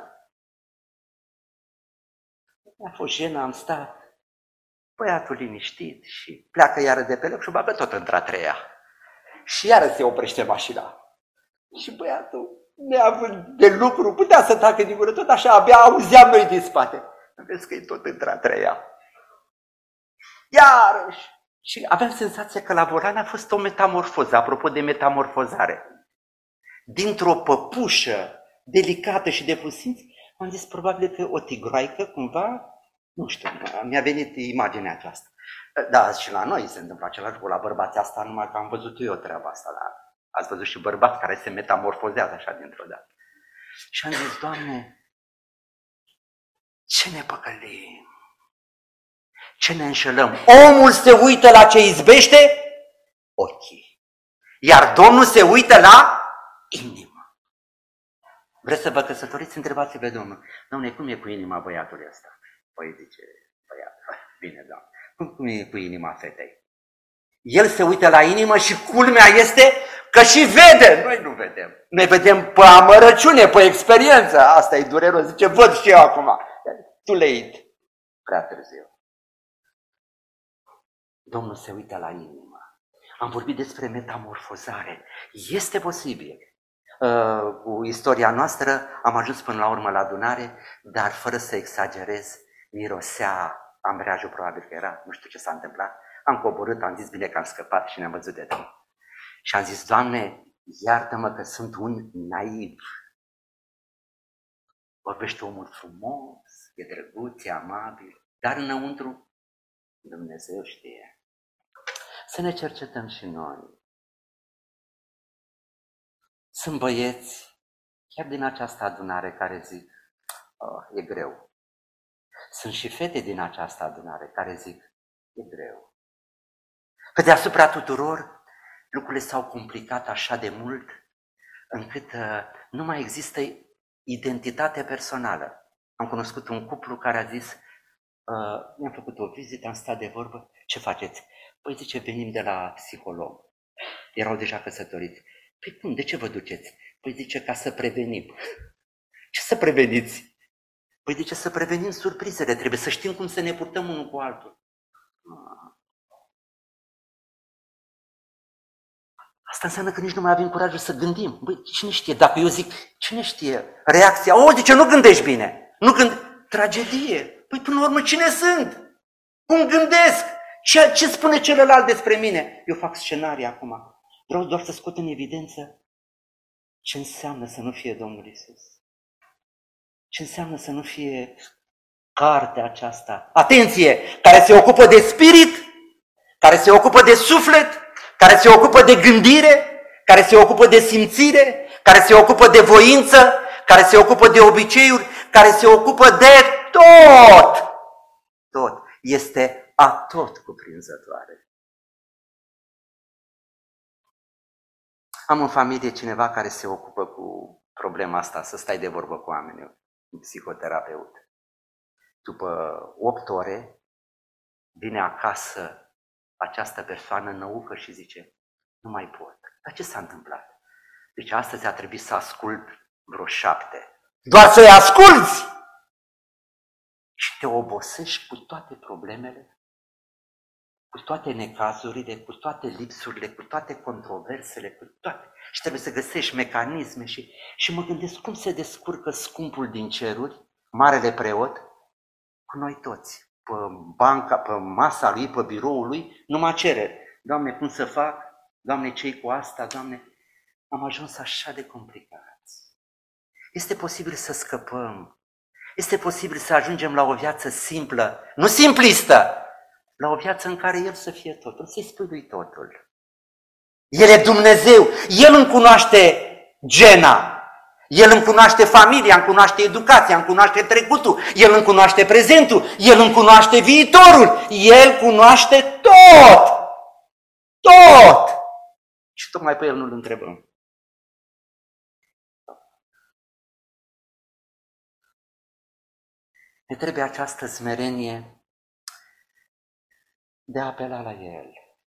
A fost jenă, am stat. Băiatul liniștit și pleacă iară de pe loc și o bagă tot într-a treia. Și iară se oprește mașina. Și băiatul, neavând de lucru, putea să tacă din gură, tot așa, abia auzeam noi din spate. Vezi că e tot într-a treia. Iarăși! Și aveam senzația că la volan a fost o metamorfoză, apropo de metamorfozare. Dintr-o păpușă delicată și de pusinți, am zis probabil că o tigroaică cumva, nu știu, mi-a venit imaginea aceasta. Da, și la noi se întâmplă același lucru, la bărbații asta, numai că am văzut eu treaba asta. Ați văzut și bărbați care se metamorfozează așa dintr-o dată. Și am zis, Doamne, ce ne păcălim? Ce ne înșelăm? Omul se uită la ce izbește ochii, iar Domnul se uită la inimă. Vreți să vă căsătoriți? Întrebați-vă Domnul. Doamne, cum e cu inima băiatului ăsta? Păi zice băiatul, bine, Doamne. Cum e cu inima fetei? El se uită la inimă și culmea este că și vede. Noi nu vedem. Noi vedem pe amărăciune, pe experiență. Asta e dureros. Zice, văd și eu acum. Too late. Prea târziu. Domnul se uită la inimă. Am vorbit despre metamorfozare. Este posibil. Cu istoria noastră am ajuns până la urmă la adunare, dar fără să exagerez, mirosea ambreiajul, probabil că era, nu știu ce s-a întâmplat. Am coborât, am zis bine că am scăpat și ne-am văzut de tot. Și am zis, Doamne, iartă-mă că sunt un naiv. Vorbește omul frumos, e drăguț, e amabil, dar înăuntru Dumnezeu știe. Să ne cercetăm și noi. Sunt băieți, chiar din această adunare, care zic, e greu. Sunt și fete din această adunare care zic, e greu. Pe deasupra tuturor, lucrurile s-au complicat așa de mult, încât nu mai există identitate personală. Am cunoscut un cuplu care a zis, mi-am făcut o vizită, am stat de vorbă, ce faceți? Păi zice, venim de la psiholog. Erau deja căsătoriți. Păi cum, de ce vă duceți? Păi zice, ca să prevenim. Ce să preveniți? Păi zice, să prevenim surprizele, trebuie să știm cum să ne purtăm unul cu altul. Asta înseamnă că nici nu mai avem curajul să gândim. Băi, cine știe? Dacă eu zic, cine știe? Reacția, zice, nu gândești bine. Tragedie. Păi până la urmă, cine sunt? Cum gândesc? Ce spune celălalt despre mine? Eu fac scenarii acum. Vreau doar să scot în evidență ce înseamnă să nu fie Domnul Iisus. Ce înseamnă să nu fie cartea aceasta. Atenție! Care se ocupă de spirit, care se ocupă de suflet, care se ocupă de gândire, care se ocupă de simțire, care se ocupă de voință, care se ocupă de obiceiuri, care se ocupă de tot. Tot. Este atot cuprinzătoare. Am în familie cineva care se ocupă cu problema asta, să stai de vorbă cu oamenii, un psihoterapeut. După 8 ore vine acasă această persoană năucă și zice, nu mai pot. Dar ce s-a întâmplat? Deci astăzi a trebuit să ascult vreo 7. Doar să-i asculți! Și te obosești cu toate problemele, cu toate necazurile, cu toate lipsurile, cu toate controversele, cu toate. Și trebuie să găsești mecanisme și mă gândesc cum se descurcă scumpul din ceruri, marele preot, cu noi toți. Pe banca, pe masa lui, pe biroul lui, nu mă cere. Doamne, cum să fac? Doamne, ce-i cu asta? Doamne, am ajuns așa de complicați. Este posibil să scăpăm. Este posibil să ajungem la o viață simplă, nu simplistă, la o viață în care El să fie totul, să-i spui lui totul. El e Dumnezeu, El îmi cunoaște gena, El îmi cunoaște familia, îmi cunoaște educația, îmi cunoaște trecutul, El îmi cunoaște prezentul, El îmi cunoaște viitorul, El cunoaște tot! Tot! Și tocmai pe El nu-L întrebăm. Ne trebuie această smerenie de a apela la El,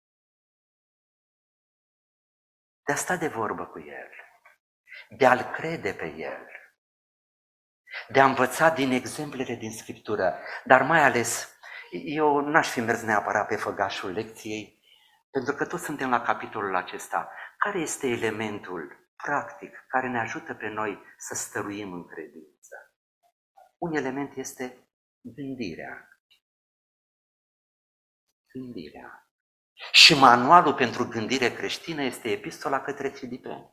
de a sta de vorbă cu El, de a-L crede pe El, de a învăța din exemplele din Scriptură, dar mai ales, eu n-aș fi mers neapărat pe făgașul lecției, pentru că toți suntem la capitolul acesta. Care este elementul practic care ne ajută pe noi să stăruim în credință? Un element este gândirea. Gândirea. Și manualul pentru gândire creștină este Epistola către Filipeni.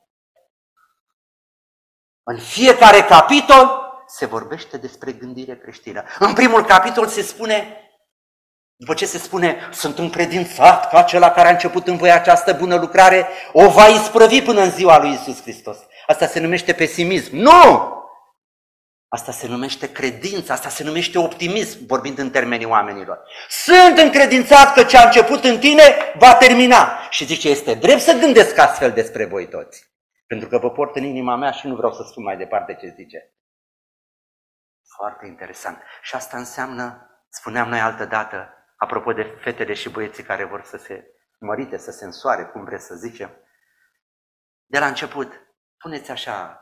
În fiecare capitol se vorbește despre gândire creștină. În primul capitol se spune, după ce se spune, sunt încredințat că acela care a început în voi această bună lucrare o va isprăvi până în ziua lui Iisus Hristos. Asta se numește pesimism. Nu! Asta se numește credință, asta se numește optimism, vorbind în termenii oamenilor. Sunt încredințat că ce a început în tine va termina. Și zice, este drept să gândesc astfel despre voi toți. Pentru că vă port în inima mea și nu vreau să spun mai departe ce zice. Foarte interesant. Și asta înseamnă, spuneam noi altădată, apropo de fetele și băieții care vor să se mărite, să se însoare, cum vreți să zicem, de la început, puneți așa,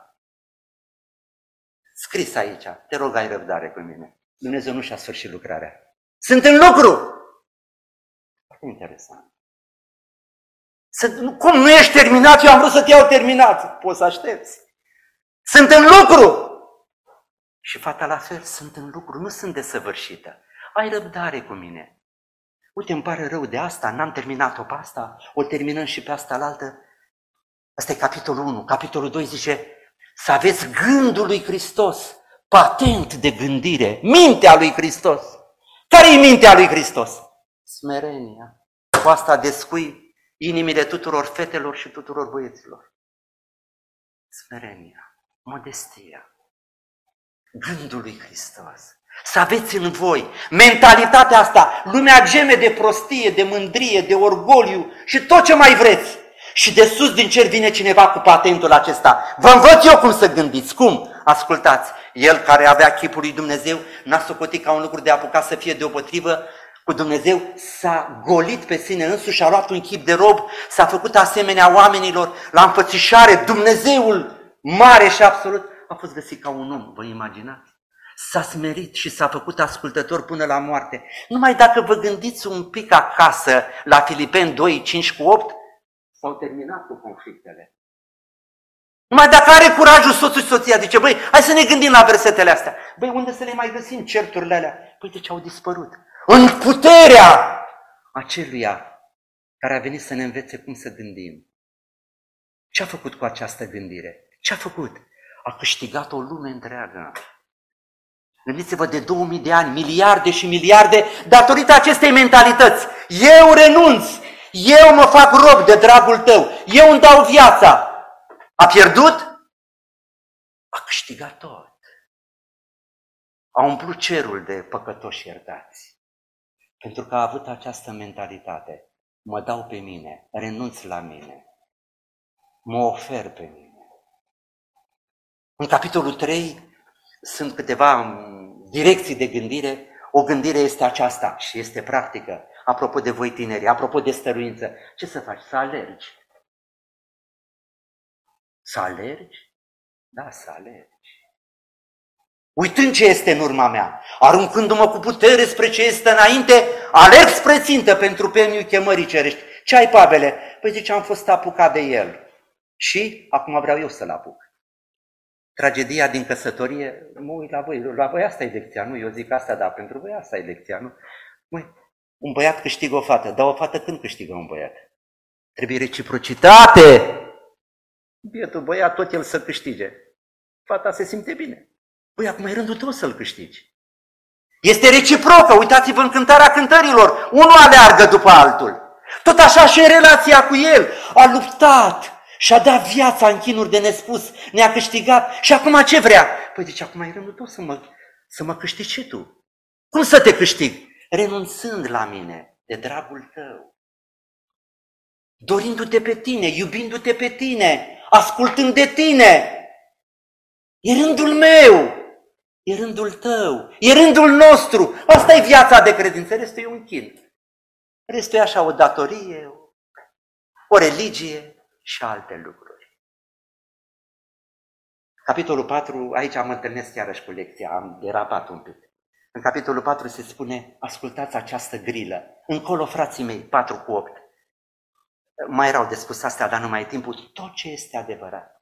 scris aici, te rog ai răbdare cu mine. Dumnezeu nu și-a sfârșit lucrarea. Sunt în lucru! Foarte interesant. Cum nu ești terminat? Eu am vrut să te iau terminat. Poți să aștepți. Sunt în lucru! Și fata la fel, sunt în lucru, nu sunt desăvârșită. Ai răbdare cu mine. Uite, îmi pare rău de asta, n-am terminat-o pe asta, o terminăm și pe asta la altă. Asta e capitolul 1. Capitolul 2 zice, să aveți gândul lui Hristos, patent de gândire, mintea lui Hristos. Care e mintea lui Hristos? Smerenia. Cu asta descui inimile tuturor fetelor și tuturor băieților. Smerenia, modestia, gândul lui Hristos. Să aveți în voi mentalitatea asta. Lumea geme de prostie, de mândrie, de orgoliu și tot ce mai vreți. Și de sus din cer vine cineva cu patentul acesta. Vă învăț eu cum să gândiți. Cum? Ascultați. El care avea chipul lui Dumnezeu n-a socotit ca un lucru de apucat să fie deopotrivă cu Dumnezeu, s-a golit pe sine însuși, a luat un chip de rob, s-a făcut asemenea oamenilor la înfățișare. Dumnezeul mare și absolut a fost găsit ca un om. Vă imaginați? S-a smerit și s-a făcut ascultător până la moarte. Numai dacă vă gândiți un pic acasă la Filipeni 2, 5 cu 8, s-au terminat cu conflictele. Numai dacă are curajul soțul și soția, zice, băi, hai să ne gândim la versetele astea. Băi, unde să le mai găsim certurile alea? Păi de ce au dispărut? În puterea aceluia care a venit să ne învețe cum să gândim. Ce a făcut cu această gândire? Ce a făcut? A câștigat o lume întreagă. Gândiți-vă de 2000 de ani, miliarde și miliarde, datorită acestei mentalități. Eu renunț, eu mă fac rob de dragul tău, eu îmi dau viața. A pierdut? A câștigat tot. A umplut cerul de păcătoși iertați. Pentru că a avut această mentalitate. Mă dau pe mine, renunț la mine, mă ofer pe mine. În capitolul 3 sunt câteva direcții de gândire. O gândire este aceasta și este practică. Apropo de voi tineri, apropo de stăruință, ce să faci? Să alergi. Să alergi? Da, să alergi. Uitând ce este în urma mea, aruncându-mă cu putere spre ce este înainte, alerg spre țintă pentru premiul chemării cerești. Ce ai, Pavele? Păi zice, am fost apucat de el. Și acum vreau eu să-l apuc. Tragedia din căsătorie, mă uit la voi asta e lecția, nu? Eu zic asta, dar pentru voi asta e lecția, nu? Măi, un băiat câștigă o fată, dar o fată când câștigă un băiat? Trebuie reciprocitate! Bietul băiat, tot el să câștige. Fata se simte bine. Băi, acum e rândul tău să-l câștigi. Este reciprocă, uitați-vă în Cântarea Cântărilor, unul aleargă după altul. Tot așa și în relația cu el, a luptat și-a dat viața în chinuri de nespus, ne-a câștigat și acum ce vrea? Păi deci acum e rândul tău să mă câștigi și tu. Cum să te câștig? Renunțând la mine, de dragul tău. Dorindu-te pe tine, iubindu-te pe tine, ascultând de tine. E rândul meu, e rândul tău, e rândul nostru. Asta e viața de credință, restul e un chin. Restul e așa o datorie, o religie și alte lucruri. Capitolul 4, aici mă întâlnesc iarăși cu lecția, am derapat un pic. În capitolul 4 se spune, ascultați această grilă. Încolo, frații mei, 4 cu 8. Mai erau de spus astea, dar nu mai e timpul. Tot ce este adevărat.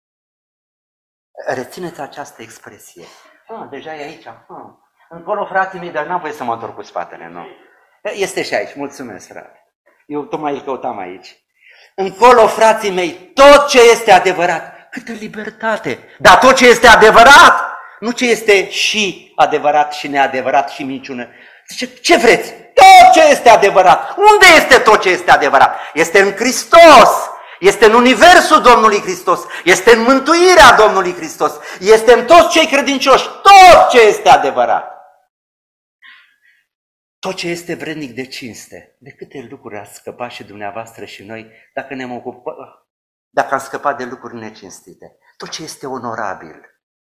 Rețineți această expresie. Deja e aici. Încolo, frații mei, dar n-am voie să mă întorc cu spatele, nu. Este și aici. Mulțumesc, frate. Eu tocmai îl căutam aici. Încolo, frații mei, tot ce este adevărat, câtă libertate, dar tot ce este adevărat, nu ce este și adevărat și neadevărat și minciună. Zice, ce vreți? Tot ce este adevărat. Unde este tot ce este adevărat? Este în Hristos, este în universul Domnului Hristos, este în mântuirea Domnului Hristos, este în toți cei credincioși, tot ce este adevărat. Tot ce este vrednic de cinste. De câte lucruri ați scăpat și dumneavoastră și noi dacă ne-am ocupat, dacă am scăpat de lucruri necinstite. Tot ce este onorabil.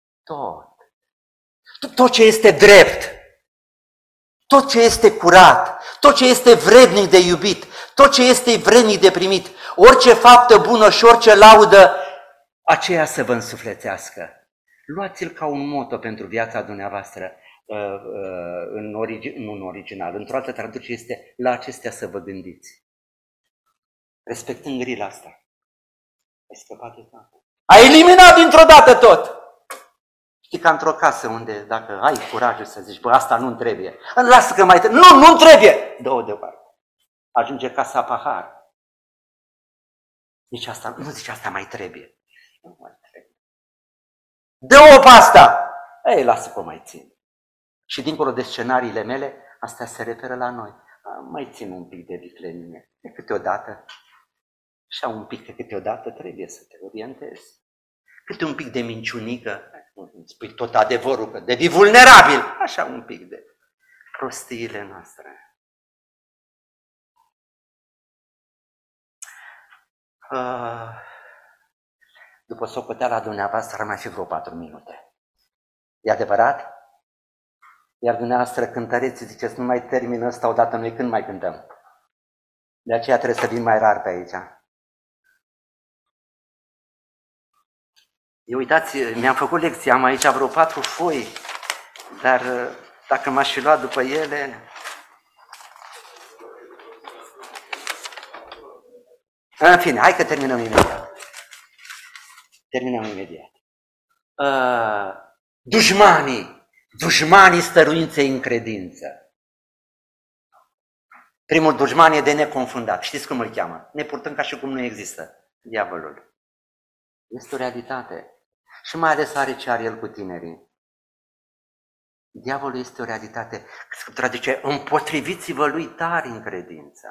Tot ce este drept. Tot ce este curat. Tot ce este vrednic de iubit. Tot ce este vrednic de primit. Orice faptă bună și orice laudă, aceea să vă însuflețească. Luați-l ca un moto pentru viața dumneavoastră. Nu în original, într-o altă traducere este la acestea să vă gândiți. Respectând grila asta. Ai scăpat de tot. Ai eliminat dintr-o dată tot. Știi, ca într-o casă unde dacă ai curajul să zici, bă, asta nu-mi trebuie. Lasă că mai trebuie. Nu-mi trebuie. Dă-o deoparte. Ajunge casa pahar. Nici asta, nu zici asta mai trebuie. Nu mai trebuie. Dă-o pe asta. Ei, lasă că o mai țin. Și dincolo de scenariile mele, astea se referă la noi. Mai țin un pic de viclenime. De câteodată, așa un pic de câteodată trebuie să te orientezi. Câte un pic de minciunică, spui tot adevărul, că devii vulnerabil. Așa un pic de prostiile noastre. După socoteala dumneavoastră ar mai fi vreo 4 minute. E adevărat? Iar dumneavoastră cântăreți, ziceți, nu mai termină ăsta odată, noi când mai cântăm? De aceea trebuie să vin mai rar pe aici. Eu uitați, mi-am făcut lecții, am aici vreo 4 foi, dar dacă m-aș fi luat după ele... În fine, hai că terminăm imediat. Dușmanii stăruinței în credință. Primul dușman e de neconfundat. Știți cum îl cheamă? Ne purtăm ca și cum nu există. Diavolul. Este o realitate. Și mai ales are ce are el cu tinerii. Diavolul este o realitate. Scriptura zice, împotriviți-vă lui tari în credință.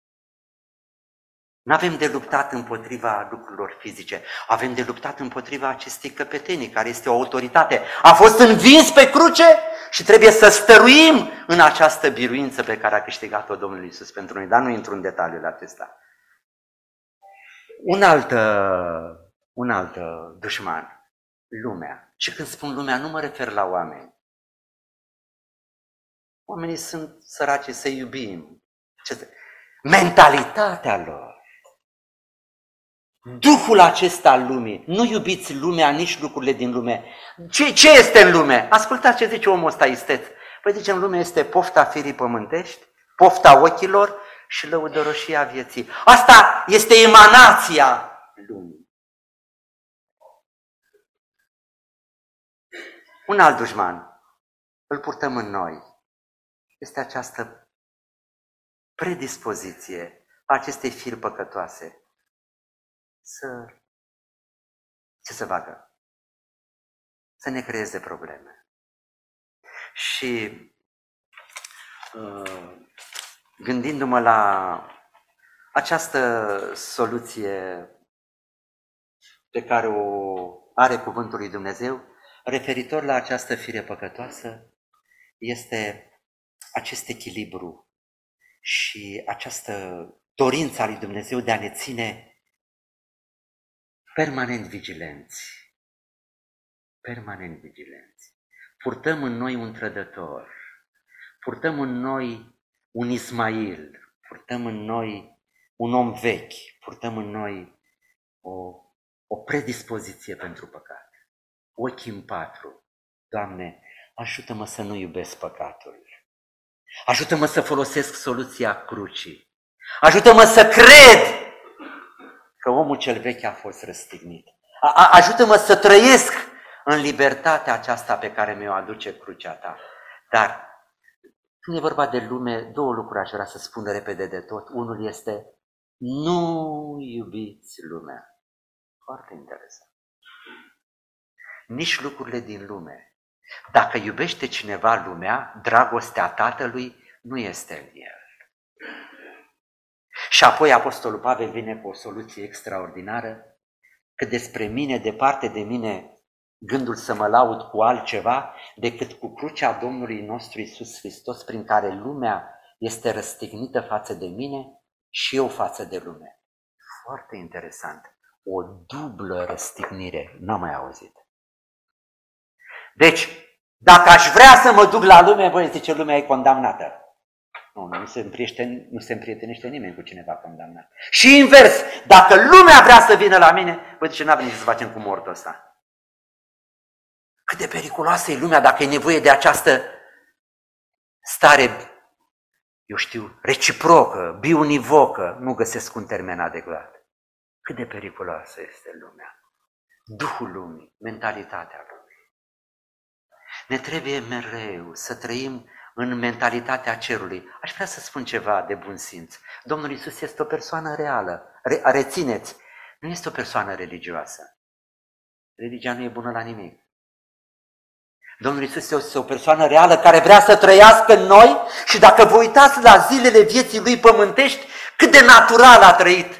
Nu avem de luptat împotriva lucrurilor fizice, avem de luptat împotriva acestei căpetenii, care este o autoritate. A fost învins pe cruce și trebuie să stăruim în această biruință pe care a câștigat-o Domnul Iisus pentru noi, dar nu intru în detaliile acestea. Un alt dușman, lumea. Și când spun lumea, nu mă refer la oameni. Oamenii sunt săraci să iubim. Mentalitatea lor. Duhul acesta al lumii. Nu iubiți lumea, nici lucrurile din lume. Ce este în lume? Ascultați ce zice omul ăsta isteț. Păi zice, în lume este pofta firii pământești, pofta ochilor și lăudăroșia vieții. Asta este emanația lumii. Un alt dușman, îl purtăm în noi. Este această predispoziție a acestei firi păcătoase ce să facă? Să ne creeze probleme. Și gândindu-mă la această soluție pe care o are Cuvântul lui Dumnezeu, referitor la această fire păcătoasă, este acest echilibru și această dorință a lui Dumnezeu de a ne ține permanent vigilenți. Permanent vigilenți. Purtăm în noi un trădător, purtăm în noi un Ismail, purtăm în noi un om vechi, purtăm în noi o predispoziție pentru păcat. Ochii în patru. Doamne, ajută-mă să nu iubesc păcatul. Ajută-mă să folosesc soluția crucii. Ajută-mă să cred că omul cel vechi a fost răstignit. Ajută-mă să trăiesc în libertatea aceasta pe care mi-o aduce crucea ta. Dar Când e vorba de lume, două lucruri aș vrea să spun repede de tot. Unul este, nu iubiți lumea. Foarte interesant. Nici lucrurile din lume. Dacă iubește cineva lumea, dragostea Tatălui nu este în el. Și apoi Apostolul Pavel vine cu o soluție extraordinară, că despre mine, departe de mine, gândul să mă laud cu altceva decât cu crucea Domnului nostru Iisus Hristos, prin care lumea este răstignită față de mine și eu față de lume. Foarte interesant. O dublă răstignire. N-am mai auzit. Deci, dacă aș vrea să mă duc la lume, voi zice, lumea e condamnată. Nu se împrietenește nimeni cu cineva condamnat. Și invers, dacă lumea vrea să vină la mine, voi zice, n-avem ce să facem cu mortul ăsta. Cât de periculoasă e lumea dacă e nevoie de această stare, eu știu, reciprocă, biunivocă, nu găsesc un termen adecvat. Cât de periculoasă este lumea. Duhul lumii, mentalitatea lumii. Ne trebuie mereu să trăim în mentalitatea cerului. Aș vrea să spun ceva de bun simț. Domnul Iisus este o persoană reală. Rețineți, nu este o persoană religioasă. Religia nu e bună la nimic. Domnul Iisus este o persoană reală care vrea să trăiască în noi și dacă vă uitați la zilele vieții Lui pământești, cât de natural a trăit.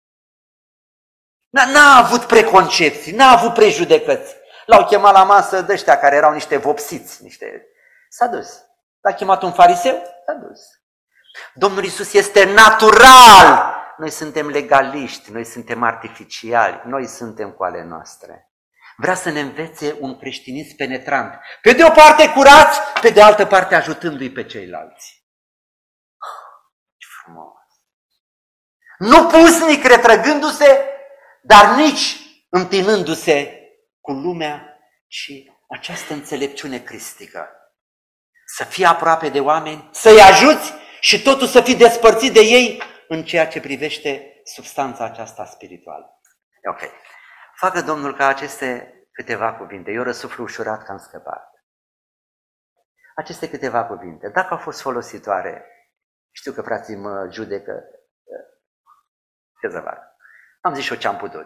N-a avut preconcepții, n-a avut prejudecăți. L-au chemat la masă de ăștia care erau niște vopsiți, S-a dus. L-a chemat un fariseu? S-a dus. Domnul Iisus este natural. Noi suntem legaliști, noi suntem artificiali, noi suntem cu ale noastre. Vrea să ne învețe un creștinism penetrant. Pe de o parte curați, pe de altă parte ajutându-i pe ceilalți. Ce frumos! Nu pusnic retrăgându-se, dar nici întinându-se cu lumea, ci această înțelepciune cristică. Să fii aproape de oameni, să-i ajuți și totul să fii despărțit de ei în ceea ce privește substanța aceasta spirituală. Ok. Facă Domnul ca aceste câteva cuvinte, eu răsuflu ușurat că am scăpat. Aceste câteva cuvinte, dacă au fost folositoare, știu că frații mă judecă, ce să fac? Am zis și eu ce am putut.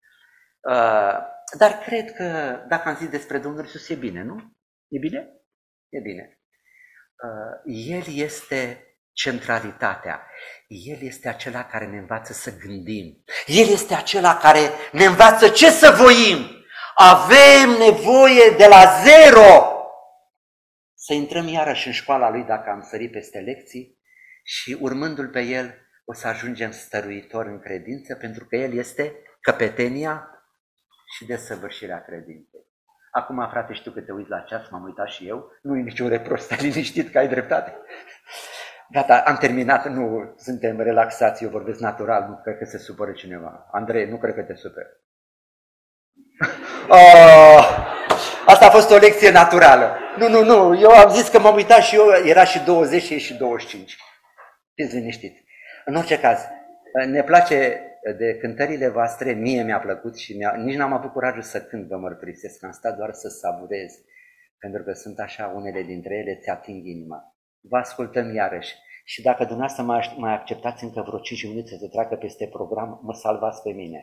Dar cred că dacă am zis despre Domnul Iisus e bine, nu? E bine? E bine. El este centralitatea. El este acela care ne învață să gândim. El este acela care ne învață ce să voim. Avem nevoie de la zero să intrăm iarăși în școala lui dacă am sărit peste lecții și urmându-l pe el o să ajungem stăruitori în credință pentru că el este căpetenia și desăvârșirea credinței. Acum, frate, știu că te uiți la ceas, m-am uitat și eu, nu e niciun reproș, stai liniștit că ai dreptate. Gata, am terminat, nu suntem relaxați, eu vorbesc natural, nu cred că se supără cineva. Andrei, nu cred că te superi. Asta a fost o lecție naturală. Nu, eu am zis că m-am uitat și eu, era și 20 și e și 25. Fiți liniștiți. În orice caz, ne place de cântările voastre, mie mi-a plăcut și nici n-am avut curajul să cânt, vă mărturisesc, am stat doar să savurez, pentru că sunt așa, unele dintre ele ți ating inima. Vă ascultăm iarăși și dacă dumneavoastră mai acceptați încă vreo 5 minute să treacă peste program, mă salvați pe mine.